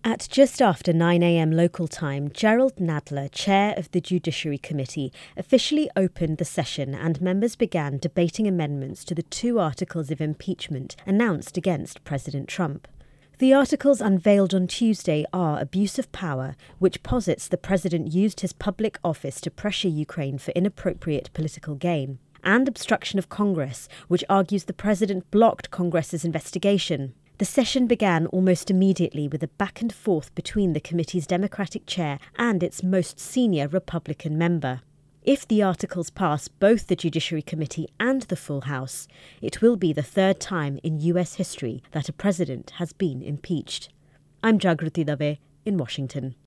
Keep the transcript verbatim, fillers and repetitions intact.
At just after nine a.m. local time, Gerald Nadler, chair of the Judiciary Committee, officially opened the session and members began debating amendments to the two articles of impeachment announced against President Trump. The articles unveiled on Tuesday are abuse of power, which posits the president used his public office to pressure Ukraine for inappropriate political gain, and obstruction of Congress, which argues the president blocked Congress's investigation. The session began almost immediately with a back and forth between the committee's Democratic chair and its most senior Republican member. If the articles pass both the Judiciary Committee and the full House, it will be the third time in U S history that a president has been impeached. I'm Jagruti Dave in Washington.